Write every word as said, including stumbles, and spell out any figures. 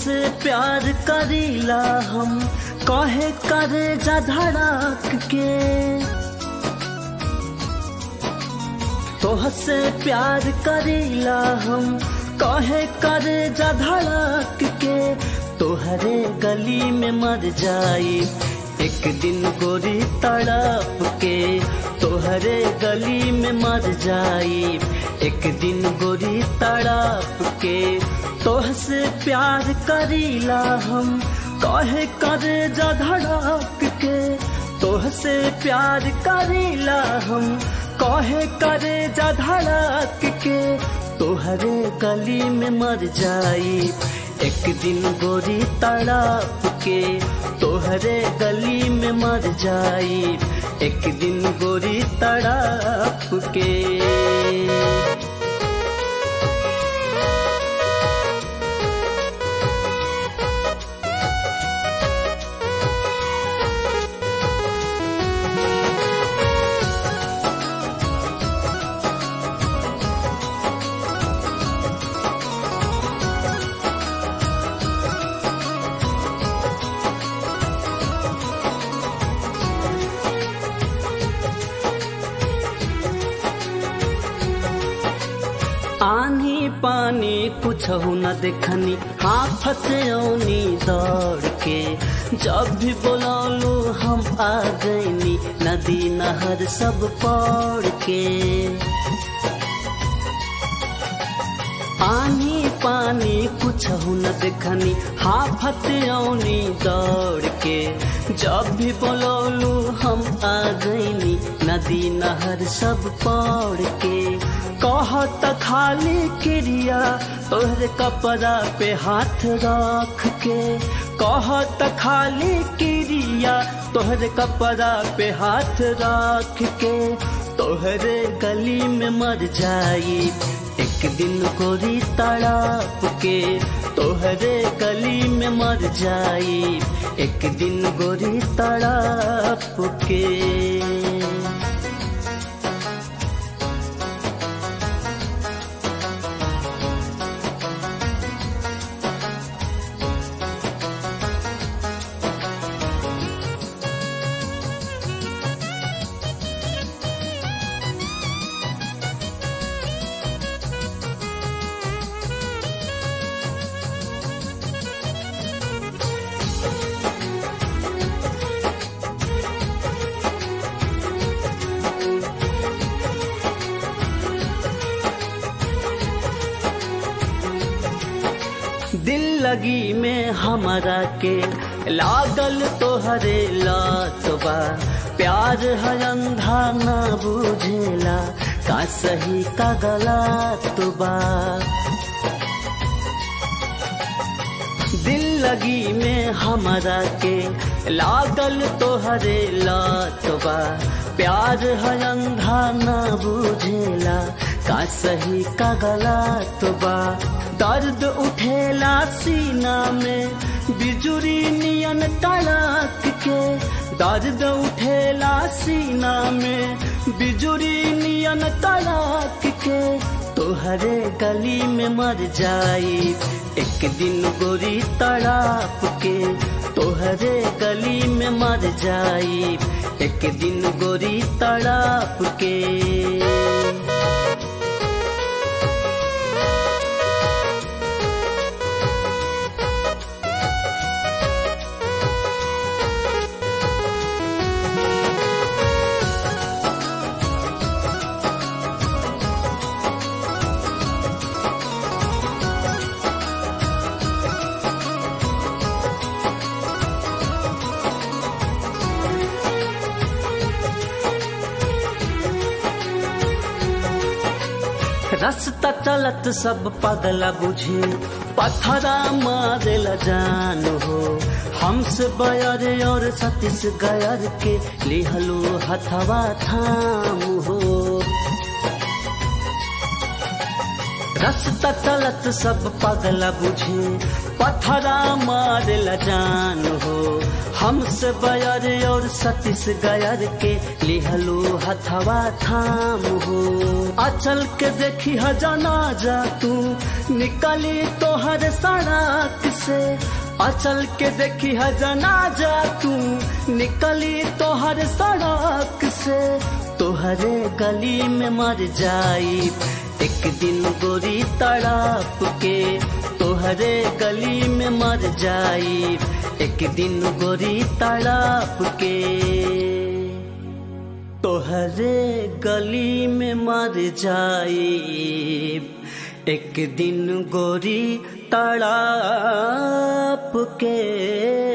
तोहसे प्यार करीला हम कहे करे जा धड़क के, तोहसे प्यार करीला हम कहे करे जा धड़क के, तोहरे गली में मर जाई एक दिन गोरी तड़प के, तोहरे गली में मर जाई एक दिन गोरी तड़प के। तोहसे प्यार करीला हम कहे करे जा धड़क के, तोहसे प्यार करीला हम कहे करे जा धड़क के, तोहरे गली में मर जाई एक दिन गोरी तड़प के, तोहरे गली में मर जाई एक दिन गोरी तड़प के। आनी पानी कुछ न देखनी हाफत औनी दौड़ के, जब भी बोलौलू हम आ गईनी नदी नहर सब पौड़ के। आनी पानी कुछ न देखनी हाफत औनी दौड़ के, जब भी बोलौलू हम आ गईनी नदी नहर सब पौड़ के। कहत खाली क्रिया तोहरे कपड़ा पे हाथ रख के, कहत खाली क्रिया तोहरे कपड़ा पे हाथ रख के, तोहरे गली में मर जाई एक दिन गोरी तड़प के, तोहरे गली में मर जाई एक दिन गोरी तड़प के। दिल लगी में हमारा के लागल तोहरे लातबा, प्यार है अंधा ना बुझेला का सही का गलत बा। दिल लगी में हमारा के लागल तोहरे लातबा, प्यार है अंधा ना बुझेला का सही का गलत बा। दर्द उठेला सीना में बिजुरी नियन तड़क के, दर्द उठेला सीना में बिजुरी नियन तड़क के, तोहरे गली में मर जाई एक दिन गोरी तड़प के, तोहरे गली में मर जाई एक दिन गोरी तड़प के। रास्ता चलत सब पगला बुझे पत्थरा मारेला जान हो, हमसे बयर और सतीश गयर के लिहलो हथवा थाम हो। रास्ता चलत सब पगला बुझे पत्थरा मारेला जान हो, हमसे बयर और सतीश गयर के लिहलू हथवा थाम हो। अचल के देखी हजाना जा तू निकली तोहर सड़क से, अचल के देखी हजाना जा तू निकली तोहर सड़क से। तोहरे गली में मर जाई एक दिन गोरी तड़प के, तोहरे गली में मर जाई एक दिन गोरी तड़प के, तोहरे गली में मर जाई एक दिन गोरी तड़प के।